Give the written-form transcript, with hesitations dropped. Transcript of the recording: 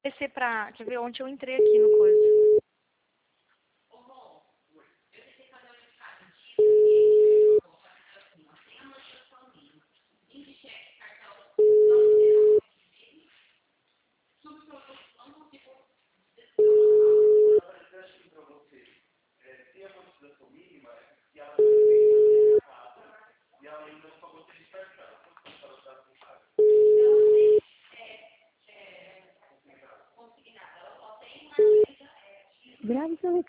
Descer pra... Quer ver? Ontem eu entrei aqui no coisa. Grave pelo